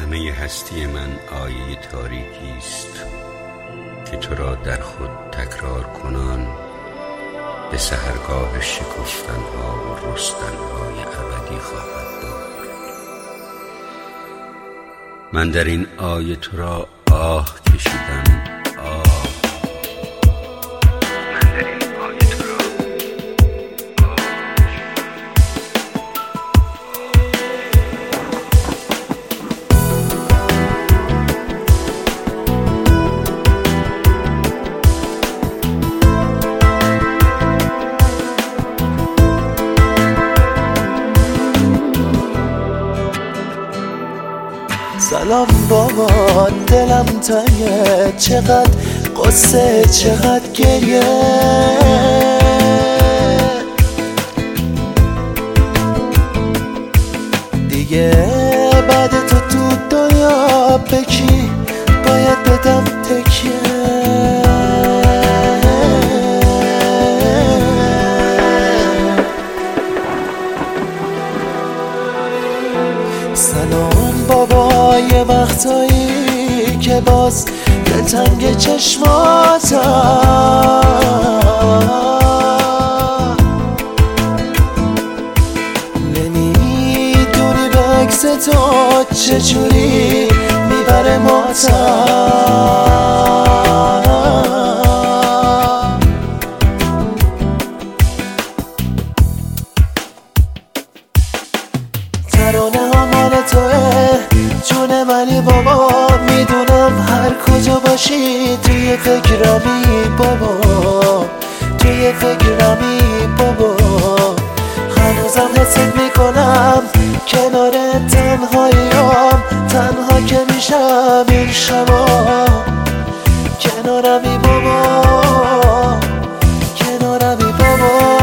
همه هستی من آیه تاریکی است که تو را در خود تکرار کنان به سحرگاه شکفتنها و رستنهای ابدی خواهد برد. من در این آیه تو را آه کشیدم، آه. من در این آیه تو را سلام بابا، دلم تنگه، چقدر قصه چقدر گریه. دیگه بعد تو دنیا بکی باید بدم تکیه. سلام بابا، یه وقتایی که باز دلتنگ چشماتم، نمیدونی به عکس تو چجوری میبره ماتم. ترانه ها مال توه جون منی بابا، میدونم هر کجا باشی توی فکرمی بابا، توی فکرمی بابا. هنوزم حست میکنم کنار تنهاییام، تنها که میشم این شما کنارمی بابا، کنارمی بابا.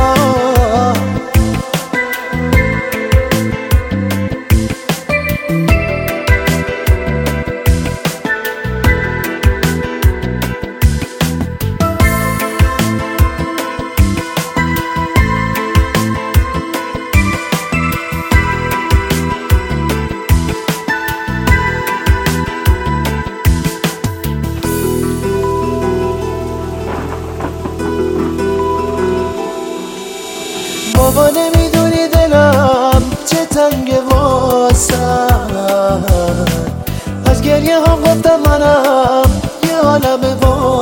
بابا نمیدونی دلم چه تنگه واسم، از گریه هم گفتم منم یه عالم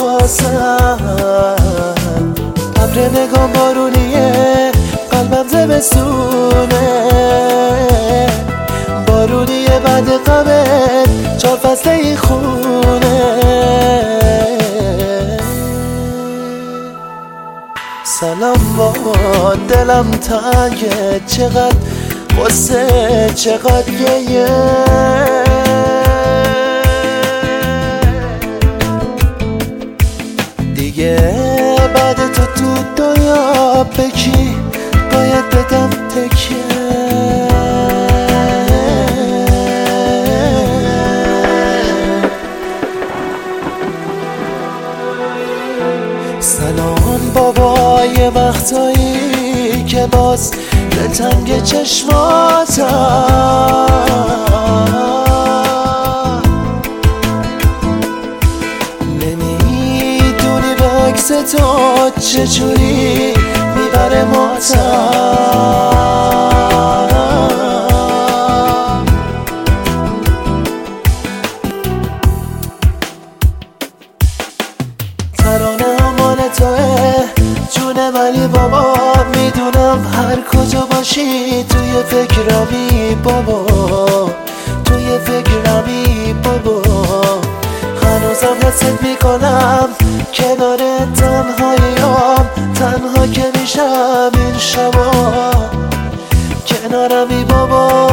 واسم. ابر نگام بارونیه، قلبم زمستونه، بارونیه بعد غمت 4 فصل ای خونه. سلام بابا، دلم تنگه، چقدر قصه چقدر گریه. دیگه بعد تو دنیا بکی باید بدم تکیه. سلام بابا، یه وقتایی که باز دلتنگ چشماتم، نمیدونی به عکس تو چجوری میبره ماتم. ترانه مال توه جون منی بابا، میدونم هر کجا باشی توی فکرمی بابا، توی فکرمی بابا. هنوزم حست میکنم کنار تنهاییام، تنها که میشم این شبا کنارمی بابا.